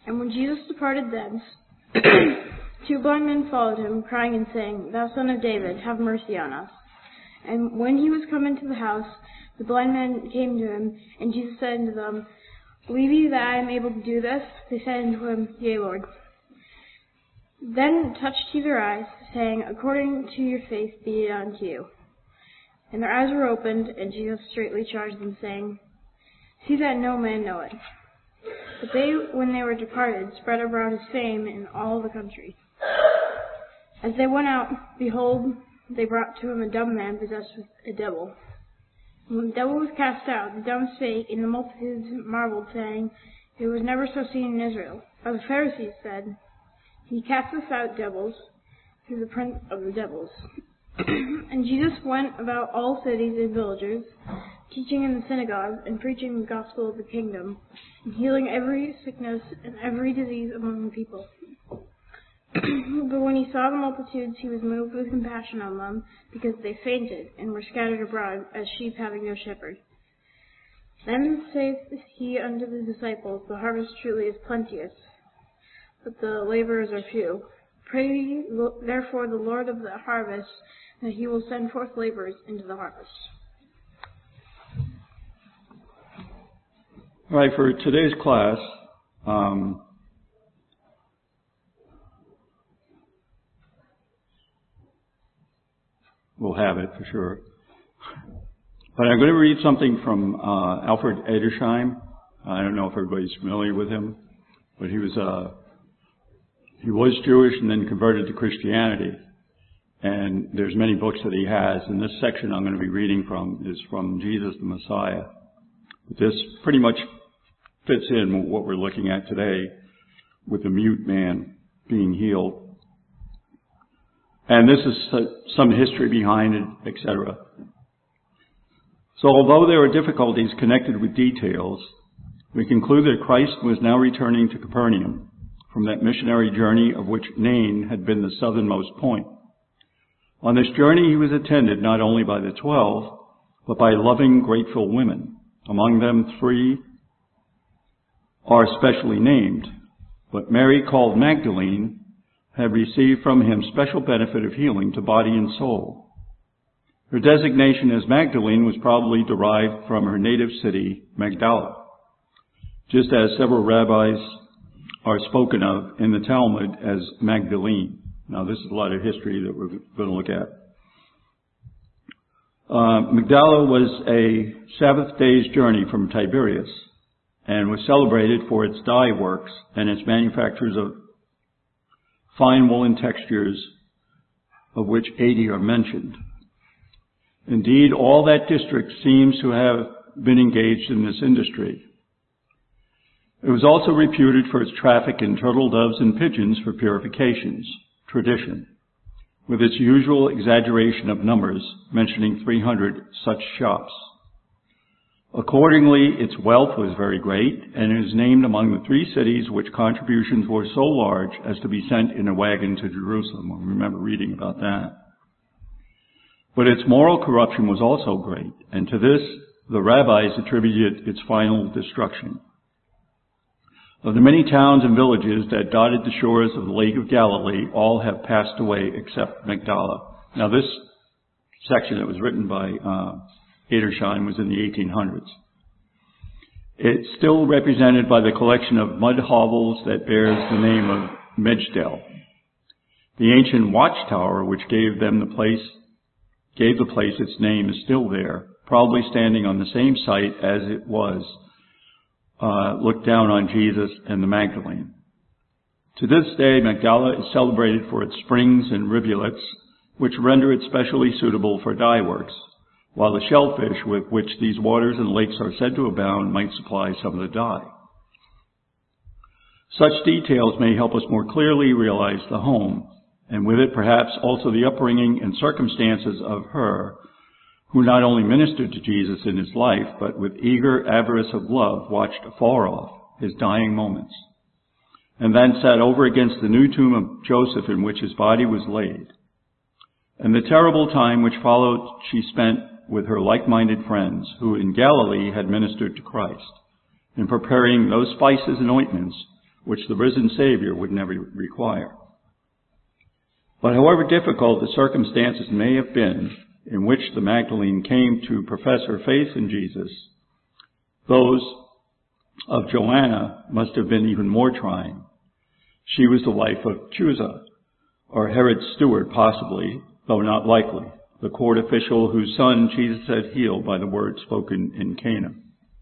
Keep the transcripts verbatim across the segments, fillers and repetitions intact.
And when Jesus departed thence, two blind men followed him, crying and saying, Thou Son of David, have mercy on us. And when he was come into the house, the blind men came to him, and Jesus said unto them, Believe ye that I am able to do this? They said unto him, Yea, Lord. Then touched he their eyes, saying, According to your faith be it unto you. And their eyes were opened, and Jesus straightly charged them, saying, See that no man know it. But they, when they were departed, spread abroad his fame in all the country. As they went out, behold, they brought to him a dumb man possessed with a devil. And when the devil was cast out, the dumb spake, and the multitudes marveled, saying, It was never so seen in Israel. But the Pharisees said, He casteth out devils through the prince of the devils. And Jesus went about all cities and villages, teaching in the synagogues, and preaching the gospel of the kingdom, and healing every sickness and every disease among the people. But when he saw the multitudes, he was moved with compassion on them, because they fainted, and were scattered abroad, as sheep having no shepherd. Then saith he unto the disciples, The harvest truly is plenteous, but the laborers are few. Pray therefore the Lord of the harvest, that he will send forth laborers into the harvest. All right, for today's class, um, we'll have it for sure. But I'm going to read something from uh, Alfred Edersheim. I don't know if everybody's familiar with him, but he was uh, he was Jewish and then converted to Christianity. And there's many books that he has. And this section I'm going to be reading from is from Jesus the Messiah. This pretty much fits in with what we're looking at today with the mute man being healed. And this is some history behind it, et cetera. So although there are difficulties connected with details, we conclude that Christ was now returning to Capernaum from that missionary journey of which Nain had been the southernmost point. On this journey he was attended not only by the twelve, but by loving, grateful women. Among them three are specially named, but Mary, called Magdalene, had received from him special benefit of healing to body and soul. Her designation as Magdalene was probably derived from her native city, Magdala, just as several rabbis are spoken of in the Talmud as Magdalene. Now, this is a lot of history that we're going to look at. Uh, Magdala was a Sabbath day's journey from Tiberias and was celebrated for its dye works and its manufactures of fine woolen textures, of which eighty are mentioned. Indeed, all that district seems to have been engaged in this industry. It was also reputed for its traffic in turtle doves and pigeons for purifications, tradition, with its usual exaggeration of numbers, mentioning three hundred such shops. Accordingly, its wealth was very great, and it is named among the three cities which contributions were so large as to be sent in a wagon to Jerusalem. I remember reading about that. But its moral corruption was also great, and to this the rabbis attributed its final destruction. Of the many towns and villages that dotted the shores of the Lake of Galilee, all have passed away except Magdala. Now, this section that was written by uh, Edersheim was in the eighteen hundreds. It's still represented by the collection of mud hovels that bears the name of Mejdel. The ancient watchtower, which gave them the place, gave the place its name, is still there, probably standing on the same site as it was uh, looked down on Jesus and the Magdalene. To this day, Magdala is celebrated for its springs and rivulets, which render it specially suitable for dye works, while the shellfish with which these waters and lakes are said to abound might supply some of the dye. Such details may help us more clearly realize the home, and with it perhaps also the upbringing and circumstances of her who not only ministered to Jesus in his life, but with eager avarice of love watched afar off his dying moments, and then sat over against the new tomb of Joseph in which his body was laid. And the terrible time which followed she spent with her like-minded friends who in Galilee had ministered to Christ, in preparing those spices and ointments which the risen Savior would never require. But however difficult the circumstances may have been in which the Magdalene came to profess her faith in Jesus, those of Joanna must have been even more trying. She was the wife of Chuza, or Herod's steward possibly, though not likely, the court official whose son Jesus had healed by the word spoken in Cana.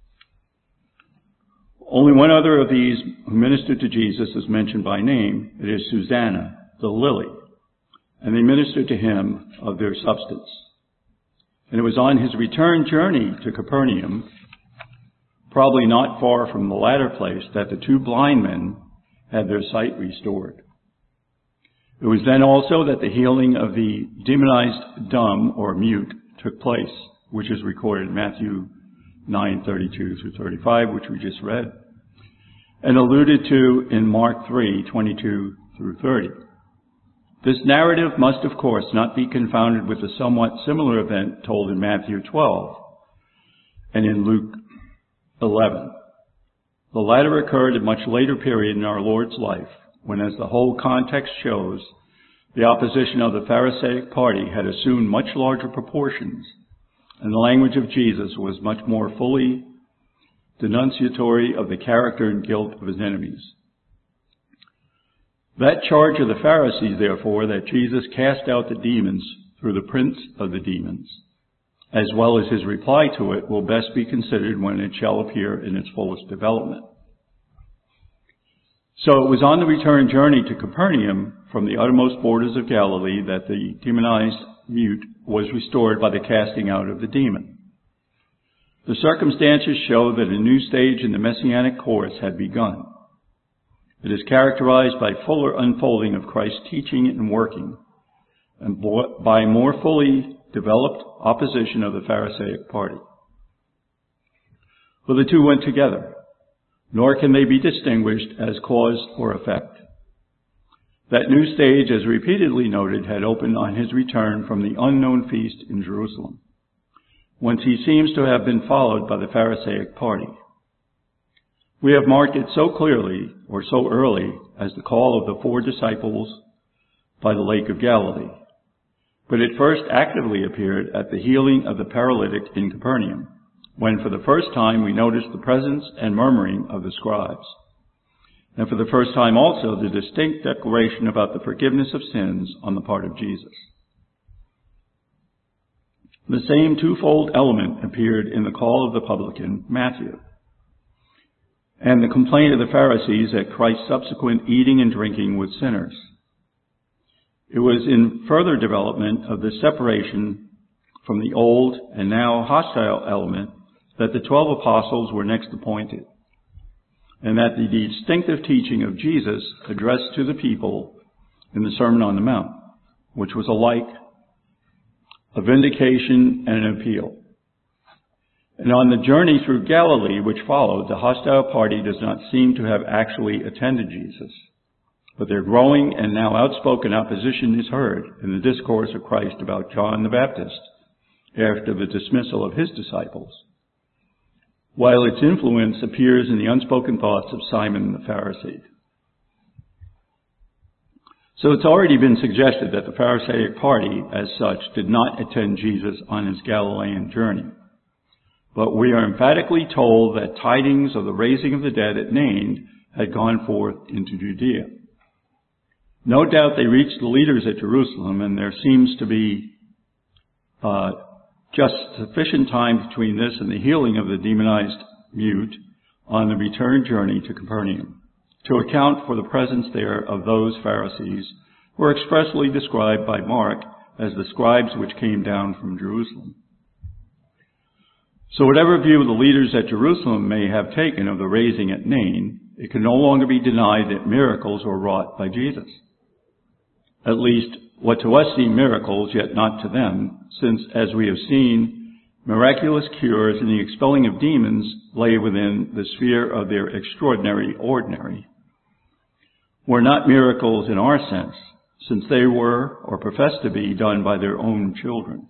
Only one other of these who ministered to Jesus is mentioned by name. It is Susanna, the lily, and they ministered to him of their substance. And it was on his return journey to Capernaum, probably not far from the latter place, that the two blind men had their sight restored. It was then also that the healing of the demonized dumb or mute took place, which is recorded in Matthew nine thirty-two through thirty-five, which we just read, and alluded to in Mark three twenty-two through thirty. This narrative must, of course, not be confounded with the somewhat similar event told in Matthew twelve and in Luke eleven. The latter occurred at a much later period in our Lord's life, when, as the whole context shows, the opposition of the Pharisaic party had assumed much larger proportions, and the language of Jesus was much more fully denunciatory of the character and guilt of his enemies. That charge of the Pharisees, therefore, that Jesus cast out the demons through the prince of the demons, as well as his reply to it, will best be considered when it shall appear in its fullest development. So it was on the return journey to Capernaum from the uttermost borders of Galilee that the demonized mute was restored by the casting out of the demon. The circumstances show that a new stage in the Messianic course had begun. It is characterized by fuller unfolding of Christ's teaching and working, and by more fully developed opposition of the Pharisaic party. For the two went together, nor can they be distinguished as cause or effect. That new stage, as repeatedly noted, had opened on his return from the unknown feast in Jerusalem, whence he seems to have been followed by the Pharisaic party. We have marked it so clearly, or so early, as the call of the four disciples by the Lake of Galilee. But it first actively appeared at the healing of the paralytic in Capernaum, when for the first time we noticed the presence and murmuring of the scribes, and for the first time also the distinct declaration about the forgiveness of sins on the part of Jesus. The same twofold element appeared in the call of the publican, Matthew, and the complaint of the Pharisees at Christ's subsequent eating and drinking with sinners. It was in further development of the separation from the old and now hostile element that the twelve apostles were next appointed, and that the distinctive teaching of Jesus addressed to the people in the Sermon on the Mount, which was alike a vindication and an appeal. And on the journey through Galilee which followed, the hostile party does not seem to have actually attended Jesus, but their growing and now outspoken opposition is heard in the discourse of Christ about John the Baptist after the dismissal of his disciples, while its influence appears in the unspoken thoughts of Simon the Pharisee. So it's already been suggested that the Pharisaic party, as such, did not attend Jesus on his Galilean journey. But we are emphatically told that tidings of the raising of the dead at Nain had gone forth into Judea. No doubt they reached the leaders at Jerusalem, and there seems to be uh, just sufficient time between this and the healing of the demonized mute on the return journey to Capernaum to account for the presence there of those Pharisees who are expressly described by Mark as the scribes which came down from Jerusalem. So whatever view the leaders at Jerusalem may have taken of the raising at Nain, it can no longer be denied that miracles were wrought by Jesus. At least, what to us seem miracles, yet not to them, since, as we have seen, miraculous cures and the expelling of demons lay within the sphere of their extraordinary ordinary, were not miracles in our sense, since they were, or professed to be, done by their own children.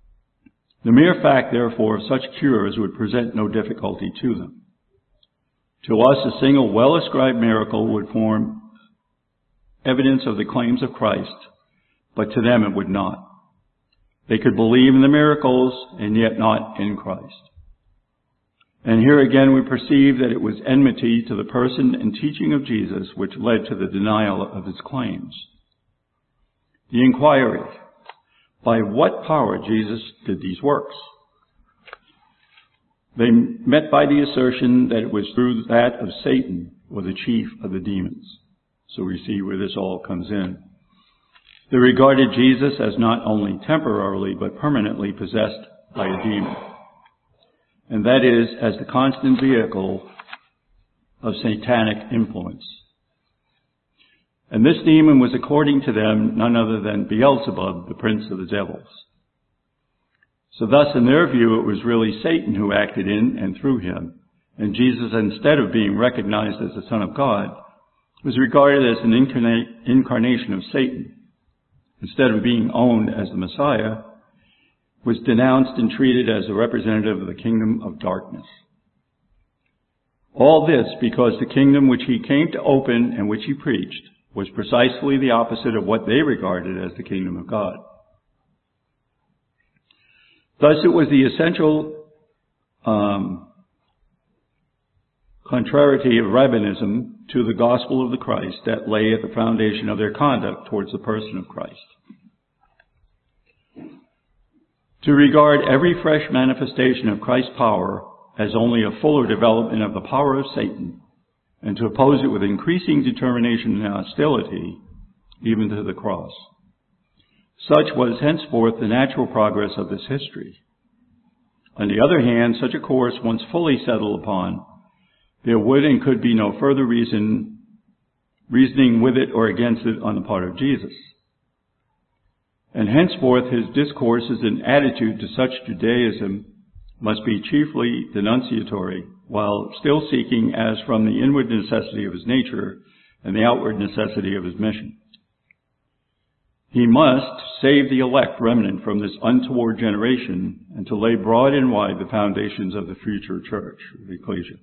The mere fact, therefore, of such cures would present no difficulty to them. To us, a single well-ascribed miracle would form evidence of the claims of Christ, but to them it would not. They could believe in the miracles and yet not in Christ. And here again we perceive that it was enmity to the person and teaching of Jesus which led to the denial of his claims. The inquiry, by what power Jesus did these works? They met by the assertion that it was through that of Satan, or the chief of the demons. So we see where this all comes in. They regarded Jesus as not only temporarily but permanently possessed by a demon, and that is as the constant vehicle of satanic influence. And this demon was, according to them, none other than Beelzebub, the prince of the devils. So thus, in their view, it was really Satan who acted in and through him, and Jesus, instead of being recognized as the Son of God, was regarded as an incarnate, incarnation of Satan. Instead of being owned as the Messiah, was denounced and treated as a representative of the kingdom of darkness. All this because the kingdom which he came to open and which he preached was precisely the opposite of what they regarded as the kingdom of God. Thus it was the essential um, contrariety of rabbinism to the gospel of the Christ that lay at the foundation of their conduct towards the person of Christ. To regard every fresh manifestation of Christ's power as only a fuller development of the power of Satan, and to oppose it with increasing determination and hostility, even to the cross. Such was henceforth the natural progress of this history. On the other hand, such a course once fully settled upon, there would and could be no further reason, reasoning with it or against it on the part of Jesus. And henceforth his discourses and attitude to such Judaism must be chiefly denunciatory, while still seeking as from the inward necessity of his nature and the outward necessity of his mission. He must save the elect remnant from this untoward generation and to lay broad and wide the foundations of the future church, the ecclesia.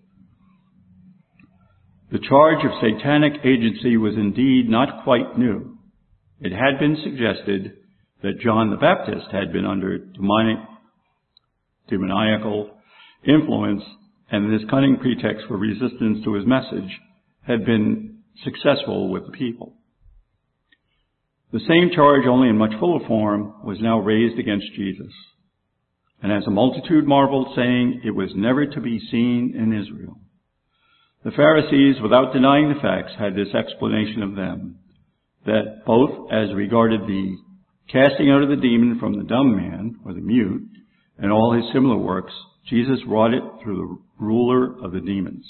The charge of satanic agency was indeed not quite new. It had been suggested that John the Baptist had been under demonic, demoniacal influence, and this cunning pretext for resistance to his message had been successful with the people. The same charge, only in much fuller form, was now raised against Jesus. And as a multitude marveled, saying, it was never to be seen in Israel. The Pharisees, without denying the facts, had this explanation of them, that both as regarded the casting out of the demon from the dumb man, or the mute, and all his similar works, Jesus wrought it through the ruler of the demons.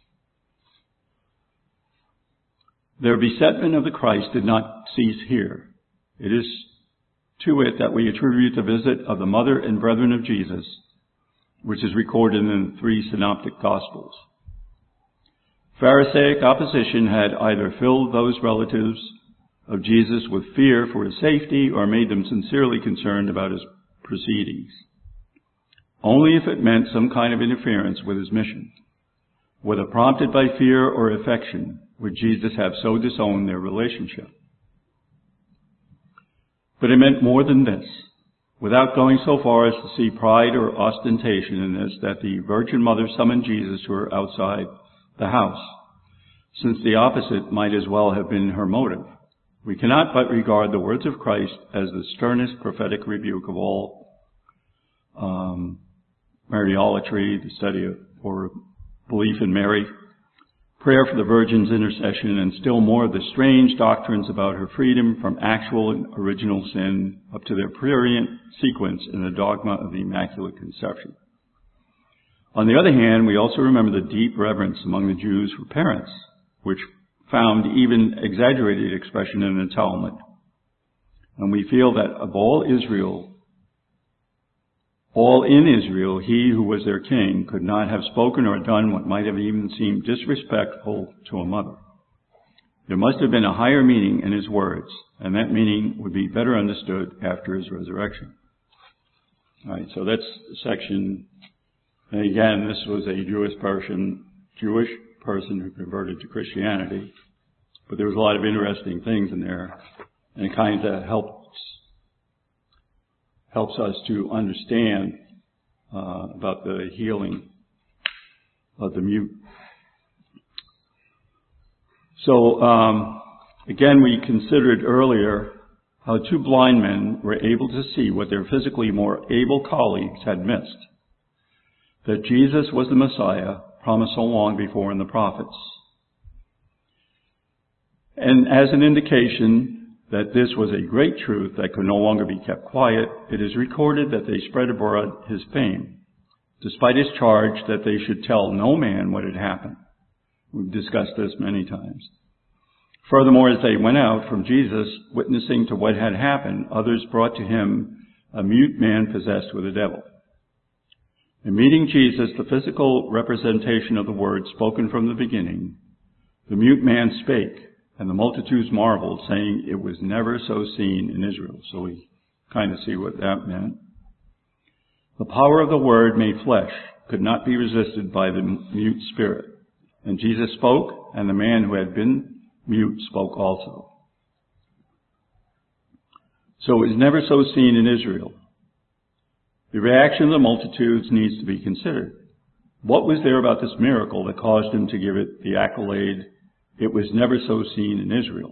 Their besetment of the Christ did not cease here. It is to it that we attribute the visit of the mother and brethren of Jesus, which is recorded in the three synoptic Gospels. Pharisaic opposition had either filled those relatives of Jesus with fear for his safety or made them sincerely concerned about his proceedings. Only if it meant some kind of interference with his mission, whether prompted by fear or affection, would Jesus have so disowned their relationship. But it meant more than this, without going so far as to see pride or ostentation in this, that the Virgin Mother summoned Jesus to her outside the house, since the opposite might as well have been her motive. We cannot but regard the words of Christ as the sternest prophetic rebuke of all um, Mariolatry, the study of or belief in Mary, prayer for the Virgin's intercession, and still more of the strange doctrines about her freedom from actual and original sin, up to their prurient sequence in the dogma of the Immaculate Conception. On the other hand, we also remember the deep reverence among the Jews for parents, which found even exaggerated expression in the Talmud. And we feel that of all Israel, all in Israel, he who was their king could not have spoken or done what might have even seemed disrespectful to a mother. There must have been a higher meaning in his words, and that meaning would be better understood after his resurrection. All right, so that's the section. And again, this was a Jewish person, Jewish person who converted to Christianity. But there was a lot of interesting things in there, and it kind of helps helps us to understand uh, about the healing of the mute. So, um, again, we considered earlier how two blind men were able to see what their physically more able colleagues had missed. That Jesus was the Messiah promised so long before in the prophets. And as an indication that this was a great truth that could no longer be kept quiet, it is recorded that they spread abroad his fame, despite his charge that they should tell no man what had happened. We've discussed this many times. Furthermore, as they went out from Jesus, witnessing to what had happened, others brought to him a mute man possessed with a devil. In meeting Jesus, the physical representation of the word spoken from the beginning, the mute man spake, and the multitudes marveled, saying, it was never so seen in Israel. So we kind of see what that meant. The power of the word made flesh could not be resisted by the mute spirit. And Jesus spoke, and the man who had been mute spoke also. So it was never so seen in Israel. The reaction of the multitudes needs to be considered. What was there about this miracle that caused him to give it the accolade, it was never so seen in Israel?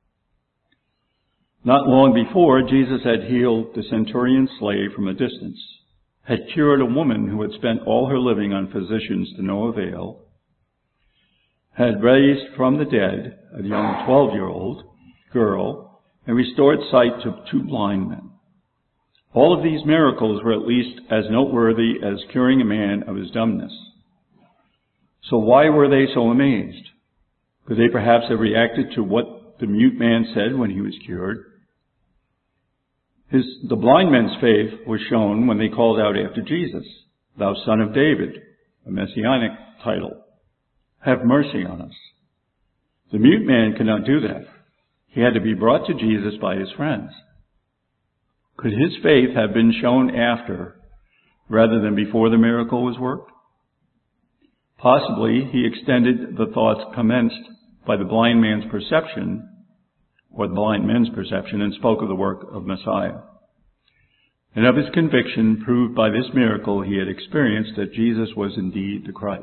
Not long before, Jesus had healed the centurion's slave from a distance, had cured a woman who had spent all her living on physicians to no avail, had raised from the dead a young twelve-year-old girl, and restored sight to two blind men. All of these miracles were at least as noteworthy as curing a man of his dumbness. So why were they so amazed? Could they perhaps have reacted to what the mute man said when he was cured? His, the blind men's faith was shown when they called out after Jesus, "Thou Son of David," a messianic title. "Have mercy on us." The mute man could not do that. He had to be brought to Jesus by his friends. Could his faith have been shown after, rather than before the miracle was worked? Possibly he extended the thoughts commenced by the blind man's perception, or the blind men's perception, and spoke of the work of Messiah. And of his conviction proved by this miracle he had experienced that Jesus was indeed the Christ.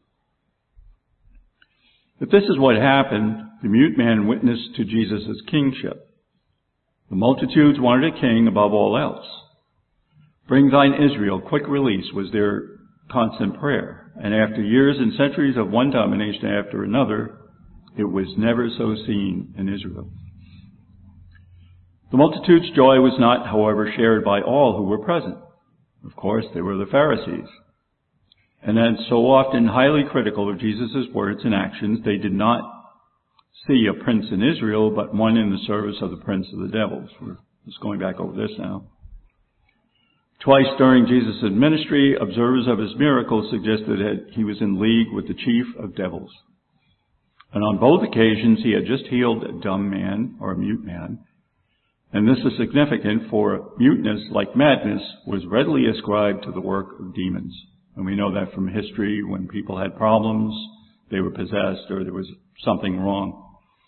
If this is what happened, the mute man witnessed to Jesus' kingship. The multitudes wanted a king above all else. "Bring thine Israel quick release" was their constant prayer. And after years and centuries of one domination after another, it was never so seen in Israel. The multitude's joy was not, however, shared by all who were present. Of course, they were the Pharisees. And then, so often highly critical of Jesus' words and actions, they did not see a prince in Israel, but one in the service of the prince of the devils. We're just going back over this now. Twice during Jesus' ministry, observers of his miracles suggested that he was in league with the chief of devils. And on both occasions, he had just healed a dumb man, or a mute man. And this is significant, for muteness, like madness, was readily ascribed to the work of demons. And we know that from history, when people had problems, they were possessed, or there was something wrong.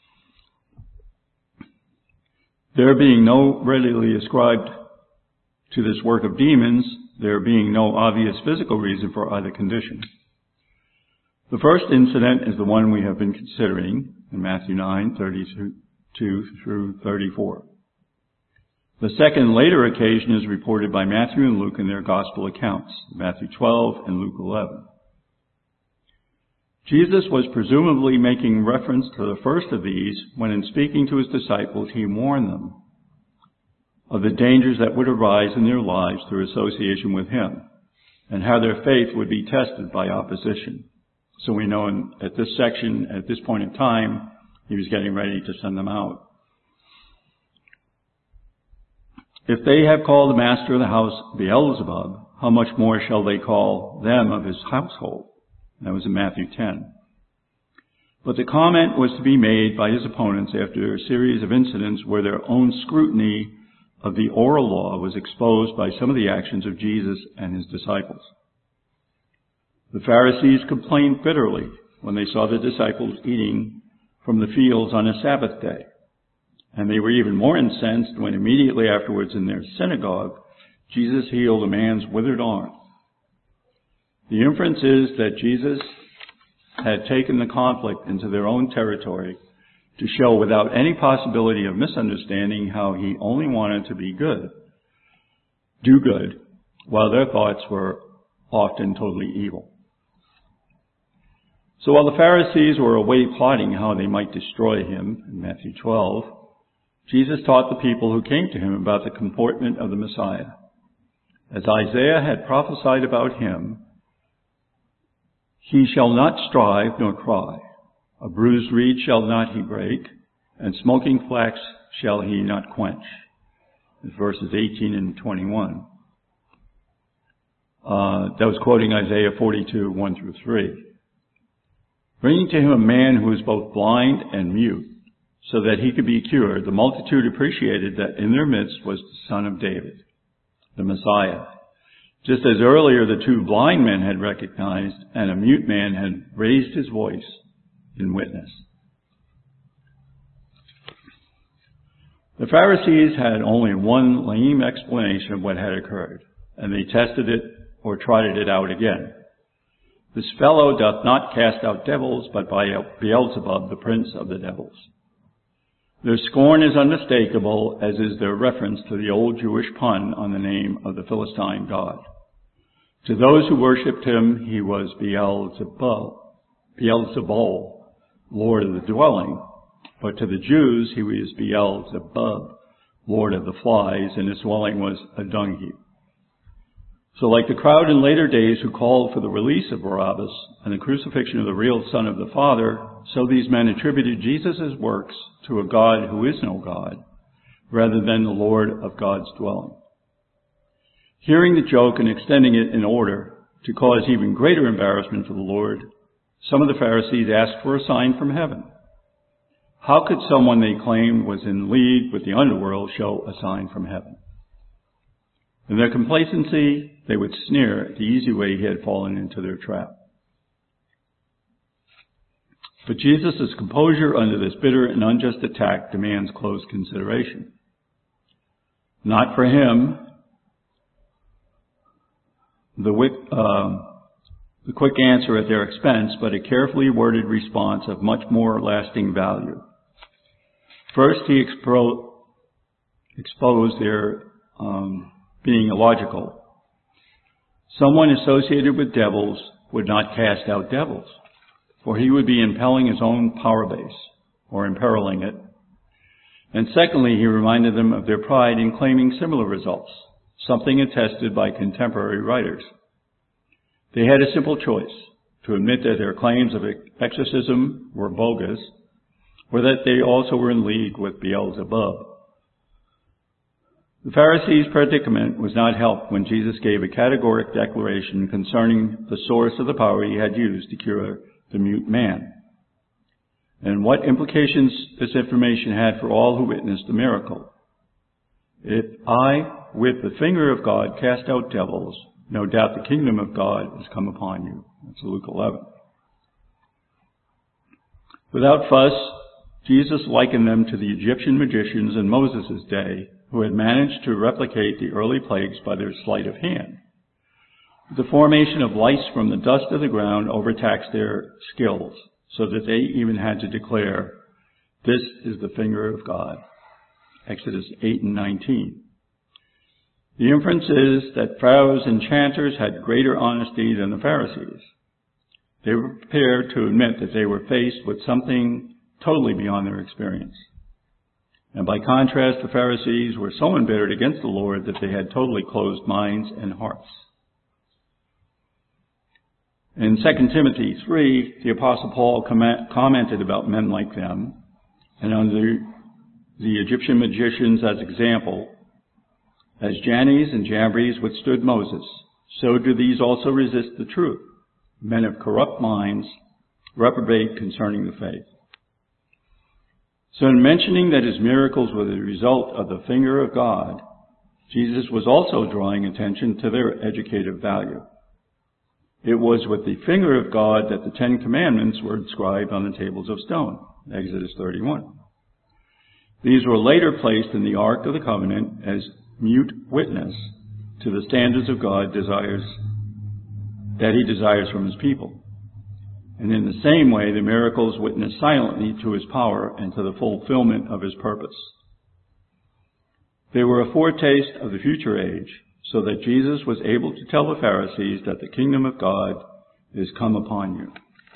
There being no readily ascribed to this work of demons, there being no obvious physical reason for either condition. The first incident is the one we have been considering in Matthew nine, thirty-two through thirty-four. The second later occasion is reported by Matthew and Luke in their gospel accounts, Matthew twelve and Luke eleven. Jesus was presumably making reference to the first of these when, in speaking to his disciples, he warned them of the dangers that would arise in their lives through association with him, and how their faith would be tested by opposition. So we know in, at this section, at this point in time, he was getting ready to send them out. "If they have called the master of the house Beelzebub, how much more shall they call them of his household?" That was in Matthew ten. But the comment was to be made by his opponents after a series of incidents where their own scrutiny of the oral law was exposed by some of the actions of Jesus and his disciples. The Pharisees complained bitterly when they saw the disciples eating from the fields on a Sabbath day. And they were even more incensed when immediately afterwards in their synagogue, Jesus healed a man's withered arm. The inference is that Jesus had taken the conflict into their own territory to show without any possibility of misunderstanding how he only wanted to be good, do good, while their thoughts were often totally evil. So while the Pharisees were away plotting how they might destroy him, in Matthew twelve, Jesus taught the people who came to him about the comportment of the Messiah. As Isaiah had prophesied about him, he shall not strive nor cry. A bruised reed shall not he break, and smoking flax shall he not quench. Verses eighteen and twenty-one. Uh, that was quoting Isaiah forty-two, one through three. Bringing to him a man who was both blind and mute, so that he could be cured, the multitude appreciated that in their midst was the Son of David, the Messiah. Just as earlier the two blind men had recognized and a mute man had raised his voice in witness. The Pharisees had only one lame explanation of what had occurred, and they tested it or trotted it out again. This fellow doth not cast out devils, but by Beelzebub, the prince of the devils. Their scorn is unmistakable, as is their reference to the old Jewish pun on the name of the Philistine god. To those who worshipped him, he was Beelzebub, Beelzebul, Lord of the dwelling. But to the Jews, he was Beelzebub, Lord of the flies, and his dwelling was a dung heap. So like the crowd in later days who called for the release of Barabbas and the crucifixion of the real Son of the Father, so these men attributed Jesus' works to a God who is no God, rather than the Lord of God's dwelling. Hearing the joke and extending it in order to cause even greater embarrassment for the Lord, some of the Pharisees asked for a sign from heaven. How could someone they claimed was in league with the underworld show a sign from heaven? In their complacency, they would sneer at the easy way he had fallen into their trap. But Jesus' composure under this bitter and unjust attack demands close consideration. Not for him, the, uh, the quick answer at their expense, but a carefully worded response of much more lasting value. First, he expo- exposed their um, being illogical. Someone associated with devils would not cast out devils, for he would be impelling his own power base, or imperiling it. And secondly, he reminded them of their pride in claiming similar results, something attested by contemporary writers. They had a simple choice: to admit that their claims of exorcism were bogus, or that they also were in league with Beelzebub. The Pharisees' predicament was not helped when Jesus gave a categoric declaration concerning the source of the power he had used to cure the mute man, and what implications this information had for all who witnessed the miracle. If I, with the finger of God, cast out devils, no doubt the kingdom of God has come upon you. That's Luke eleven. Without fuss, Jesus likened them to the Egyptian magicians in Moses' day, who had managed to replicate the early plagues by their sleight of hand. The formation of lice from the dust of the ground overtaxed their skills, so that they even had to declare, "This is the finger of God." Exodus eight and nineteen. The inference is that Pharaoh's enchanters had greater honesty than the Pharisees. They were prepared to admit that they were faced with something totally beyond their experience. And by contrast, the Pharisees were so embittered against the Lord that they had totally closed minds and hearts. In Second Timothy three, the Apostle Paul comment, commented about men like them, and under the Egyptian magicians as example, as Jannes and Jambres withstood Moses, so do these also resist the truth. Men of corrupt minds reprobate concerning the faith. So in mentioning that his miracles were the result of the finger of God, Jesus was also drawing attention to their educative value. it was with the finger of God that the Ten Commandments were inscribed on the tables of stone, Exodus thirty-one. These were later placed in the Ark of the Covenant as mute witness to the standards of God desires that he desires from his people. And in the same way, the miracles witness silently to his power and to the fulfillment of his purpose. They were a foretaste of the future age, so that Jesus was able to tell the Pharisees that the kingdom of God is come upon you.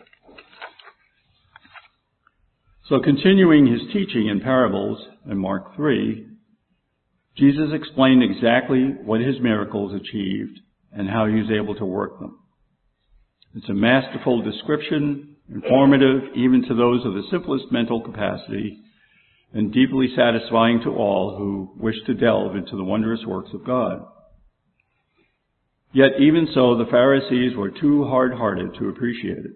So continuing his teaching in parables in Mark three, Jesus explained exactly what his miracles achieved and how he was able to work them. It's a masterful description, informative even to those of the simplest mental capacity, and deeply satisfying to all who wish to delve into the wondrous works of God. Yet even so, the Pharisees were too hard-hearted to appreciate it.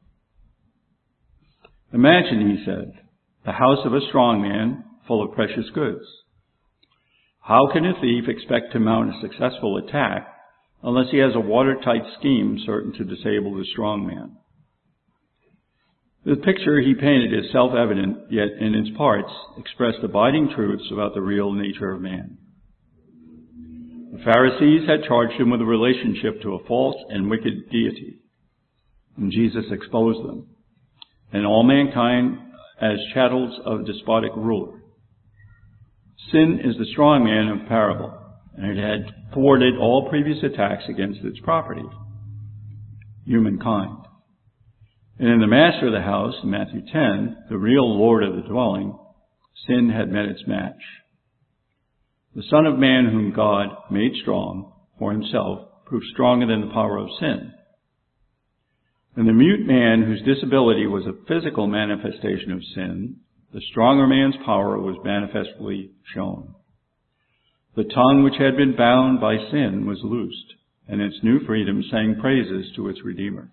Imagine, he said, the house of a strong man full of precious goods. How can a thief expect to mount a successful attack unless he has a watertight scheme certain to disable the strong man? The picture he painted is self-evident, yet in its parts expressed abiding truths about the real nature of man. The Pharisees had charged him with a relationship to a false and wicked deity, and Jesus exposed them, and all mankind as chattels of a despotic ruler. Sin is the strong man of parable, and it had thwarted all previous attacks against its property, humankind. And in the master of the house, in Matthew ten, the real Lord of the dwelling, sin had met its match. The Son of Man whom God made strong for himself proved stronger than the power of sin. And the mute man whose disability was a physical manifestation of sin, the stronger man's power was manifestly shown. The tongue which had been bound by sin was loosed, and its new freedom sang praises to its Redeemer.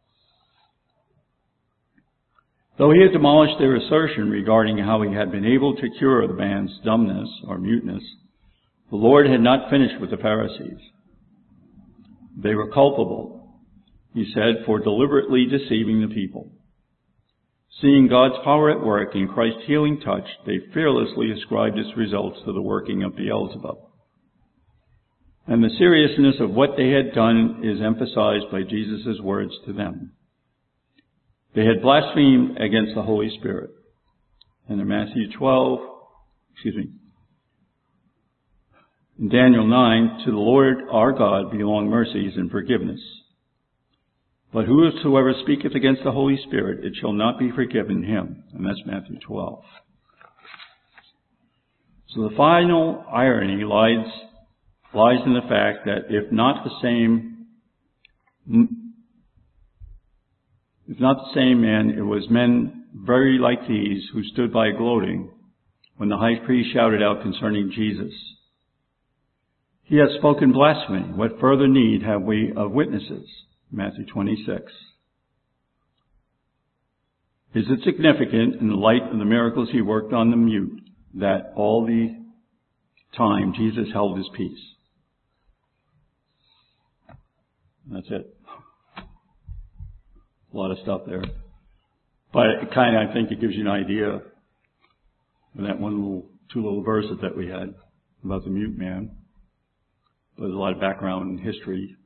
Though he had demolished their assertion regarding how he had been able to cure the man's dumbness or muteness, the Lord had not finished with the Pharisees. They were culpable, he said, for deliberately deceiving the people. Seeing God's power at work in Christ's healing touch, they fearlessly ascribed its results to the working of Beelzebub. And the seriousness of what they had done is emphasized by Jesus' words to them. They had blasphemed against the Holy Spirit. And in Matthew twelve, excuse me, in Daniel nine, to the Lord our God belong mercies and forgiveness. But whosoever speaketh against the Holy Spirit, it shall not be forgiven him. And that's Matthew twelve. So the final irony lies, lies in the fact that if not the same, if not the same men, it was men very like these who stood by gloating when the high priest shouted out concerning Jesus, "He has spoken blasphemy. What further need have we of witnesses?" Matthew twenty-six. Is it significant in the light of the miracles he worked on the mute that all the time Jesus held his peace? That's it. A lot of stuff there. But it kind of, I think it gives you an idea of that one little, two little verses that we had about the mute man. But there's a lot of background and history